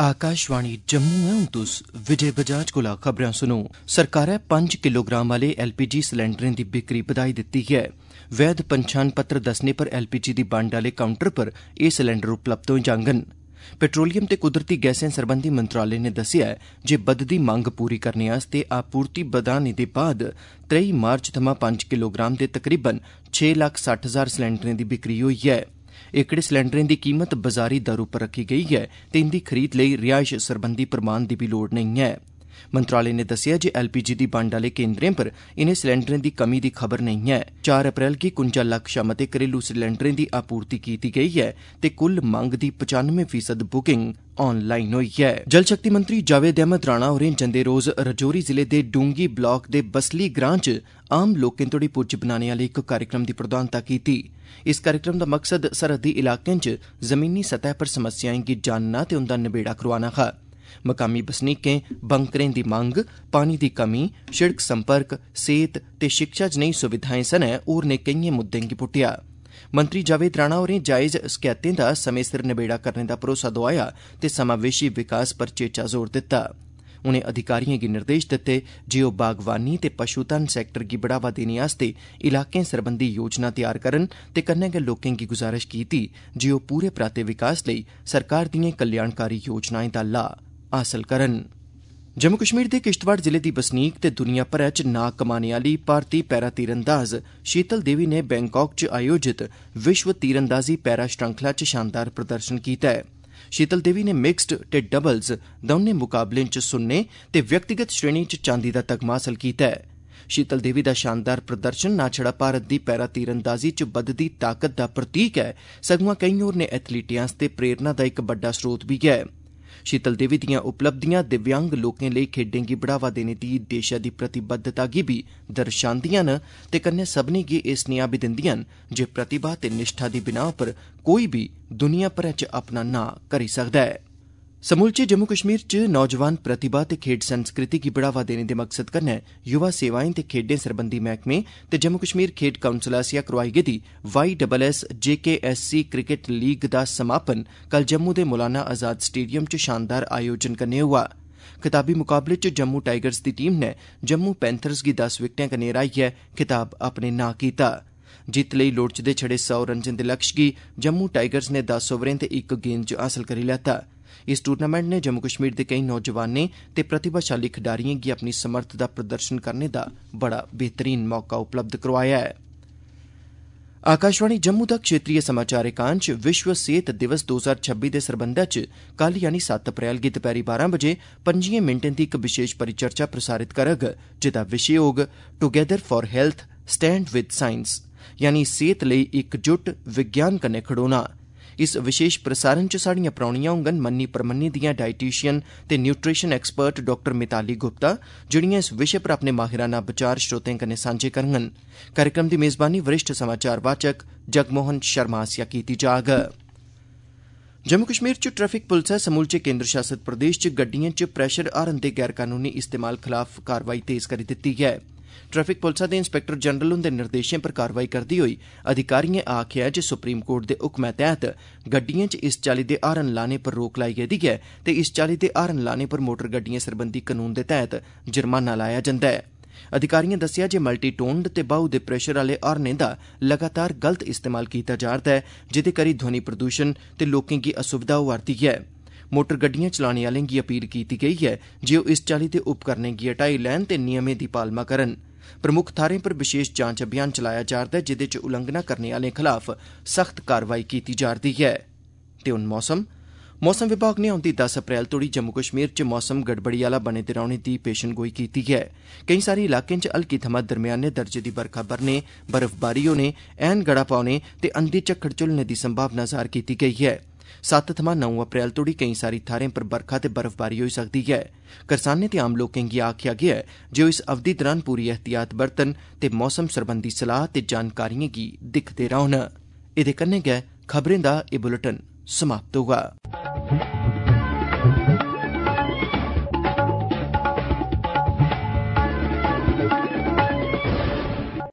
आकाशवाणी जम्मू है। हूं तुस विजय बजाज कोला खबरां सुनो। सरकारै 5 किलोग्राम आले LPG सिलेंडरें दी बिक्री बधाई दित्ती है। वैध पंछान पत्र दस्सने पर LPG दी बंड आले काउंटर पर एह् सिलेंडर उपलब्ध होई जाङन। पेट्रोलियम ते कुदरती गैसें सरबंधी मंत्रालय ने दस्सेआ ऐ जे बधदी मंग पूरी करने आस्तै आपूर्ति बधाने दे बाद 23 मार्च थमां 5 किलोग्राम दे तकरीबन 6,60,000 सिलेंडरें दी बिक्री होई ऐ। एकड़े सिलेंडरें दी कीमत बजारी दर उप्पर रखी गेई ऐ ते इंदी खरीद लेई रिहायश सरबंधी प्रमाण दी बी लोड़ नेईं ऐ। मंत्रालय ने दस्सेआ जे LPG दी बंड आले केन्द्रें पर इनें सिलेंडरें दी कमी दी खबर नेईं ऐ। 4 अप्रैल गी 51 लक्ख शा मते घरेलू सिलेंडरें दी आपूर्ति कीती गेई ऐ ते कुल मंग दी 95% बुकिंग ऑनलाइन होई ऐ। जल शक्ति मंत्री जावेद अहमद राणा होरें जंदे रोज रजौरी जिले दे डूंगी ब्लाक दे बसली ग्रां च आम लोकें तोड़ी पुज्ज बनाने आले इक कार्यक्रम दी प्रधानता कीती। इस कार्यक्रम दा मकसद सरहदी इलाकें च जमीनी सतह पर समस्याएं गी जानना ते उंदा नबेड़ा करोआना हा। मकामी बसनीकें बंकरें दी मंग, पानी दी कमी, शिड़क संपर्क, सेहत ते शिक्षा जनेही सुविधाएं सनै होरनें केइयें मुद्दें गी पुट्टेआ। मंत्री जावेद राणा होरें जायज शकैतें दा समें सिर नबेड़ा करने दा भरोसा दोआया ते समावेशी विकास पर चेचा जोर दित्ता। उनें अधिकारिएं गी निर्देश दित्ते जे ओह् बागवानी ते पशुधन सैक्टर गी बढ़ावा देने आस्तै इलाकें सरबंधी योजना तैयार करन ते कन्नै गै लोकें गी गुजारिश कीती जे ओह् पूरे पराते विकास लेई सरकार दिएं कल्याणकारी योजनाएं दा लाह् हासल करन। जम्मू कश्मीर दे किश्तवाड़ जिले दी बसनीक ते दुनिया भरै च नां कमाने आली भारती पैरा तीरंदाज शीतल देवी ने बैंकाक च आयोजित विश्व तीरंदाजी पैरा श्रृंखला च शानदार प्रदर्शन कीता है। शीतल देवी ने मिक्सड ते डबल्स दौनें मुकाबलें च सुन्ने ते व्यक्तिगत श्रेणी च चांदी दा तगमा हासल कीता है। शीतल देवी दा शानदार प्रदर्शन ना छड़ा भारत दी पैरा तीरंदाजी च बधदी ताकत दा प्रतीक है, सगुआं केईं होरनें एथलीटें आस्तै प्रेरणा दा इक बड्डा स्रोत भी है। शीतल देवी दियां उपलब्धियां दिव्यांग लोकें लेई खेड्डें गी बढ़ावा देने दी देशै दी प्रतिबद्धता गी बी दर्शांदियां न ते कन्नै सभनें गी एह् सनेहा बी दिंदियां न जे प्रतिभा ते निष्ठा दी बिनाह् पर कोई बी दुनिया भरै च अपना नां करी सकदा है। समूलचे जम्मू कश्मीर च नौजवान प्रतिभा ते खेड्ड संस्कृति गी बढ़ावा देने दे मकसद कन्नै युवा सेवाएं ते खेड्डें सरबंधी मैह्कमे ते जम्मू कश्मीर खेड्ड काउंसल आसेआ करोआई गेदी YSSJKSC क्रिकेट लीग दा समापन कल जम्मू दे मौलाना आजाद स्टेडियम च शानदार आयोजन कन्नै होआ। खिताबी मुकाबले च जम्मू टाइगर्स दी टीम ने जम्मू पैंथर्स गी 10 विकेटें कन्नै हराइयै खिताब अपने नां कीता। जित्त लेई लोड़चदे छड़े 100 रन्जें दे लक्ष्य गी जम्मू टाइगर्स ने 10 ओवरें ते 1 गेंद च हासल करी लैता। इस टूर्नामेंट ने जम्मू कश्मीर दे केईं नौजवानें ते प्रतिभाशाली खिडारिएं गी अपनी समर्थ दा प्रदर्शन करने दा बड़ा बेहतरीन मौका उपलब्ध करोआया है। आकाशवाणी जम्मू दा क्षेत्रीय समाचार एकांश विश्व सेहत दिवस 2026 दे सरबंधै च कल यानी 7 अप्रैल गी दपैह्री 12 बजे 5 मिंटें दी इक विशेष परिचर्चा प्रसारित करग जेदा विशे होग together for health stand with science, यानी सेहत लेई इकजुट विज्ञान कन्नै खड़ोना। इस विशेष प्रसारण च साड़ियां परौनियां होंगन मन्नी परमन्नी दियां डाइटिशियन ते न्यूट्रिशन एक्सपर्ट डॉ मिताली गुप्ता, जेहड़ियां इस विशे पर अपने माहिराना विचार श्रोतें कन्नै सांझे करङन। कार्यक्रम दी मेज़बानी वरिष्ठ समाचार वाचक जगमोहन शर्मा आसेआ कीती जाग। जम्मू कश्मीर च ट्रैफिक पुलसै समूलचे केन्द्र शासित प्रदेश च गड्डिएं च प्रैशर हारन दे गैर कानूनी इस्तेमाल खलाफ कार्रवाई तेज करी दित्ती है। ट्रैफिक पुलसा दे इंस्पैक्टर जनरल हुंदे निर्देशें पर कार्रवाई करदे होई अधिकारिएं आखेआ जे सुप्रीम कोर्ट दे हुक्मै तैह्त गड्डिएं च इस चाल्ली दे हारन लाने पर रोक लाई गेदी ऐ ते इस चाल्ली दे हारन लाने पर मोटर गड्डिएं सरबंधी कानून दे तैह्त जुर्माना लाया जंदा है। अधिकारिएं दस्सेआ जे मल्टी टोन्ड ते बाहू दे प्रेशर आह्ले हारनें दा लगातार गलत इस्तेमाल कीता जा'रदा ऐ, जेह्दे करी ध्वनि प्रदूषण ते लोकें गी असुविधा होआ'रदी ऐ। मोटर गड्डियां चलाने आह्लें गी अपील कीती गेई ऐ जे ओह् इस चाल्ली दे उपकरणें गी हटाई लैन ते नियमें दी पालमा करन। प्रमुख थाह्रें पर विशेष जांच अभियान चलाया जा'रदा ऐ जेह्दे च उल्लंघना करने आह्लें खलाफ सख्त कार्रवाई कीती जा'रदी ऐ। ते हुन मौसम विभाग ने औंदी 10 अप्रैल तोड़ी जम्मू कश्मीर च मौसम गड़बड़ी आह्ला बने दे रौह्ने दी पेशनगोई कीती ऐ। केईं सारे इलाकें च हल्की थमां दरम्याने दर्जे दी बरखा बरने, बर्फबारी होने, ऐन गड़ा पौने ते अंधी झक्खड़ झुलने दी संभावना जाह्र कीती गेई है। 7 थमां 9 अप्रैल तोड़ी केईं सारी थाह्रें पर बरखा ते बर्फबारी होई सकदी ऐ। करसानें ते आम लोकें गी आखेआ गेआ ऐ जे ओह् इस अवधि दौरान पूरी एहतियात बरतन ते मौसम सरबंधी सलाह ते जानकारिएं गी दिक्खदे रौह्न। एह्दे कन्नै गै खबरें दा एह् बुलेटिन समाप्त होआ।